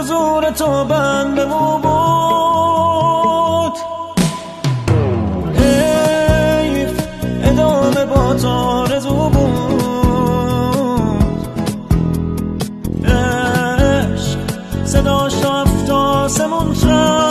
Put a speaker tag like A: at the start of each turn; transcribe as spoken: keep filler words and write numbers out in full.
A: حضور تو بندمو بود. حیف ادامه با تو آرزو بود. عشق صداش رفت آسمون شد.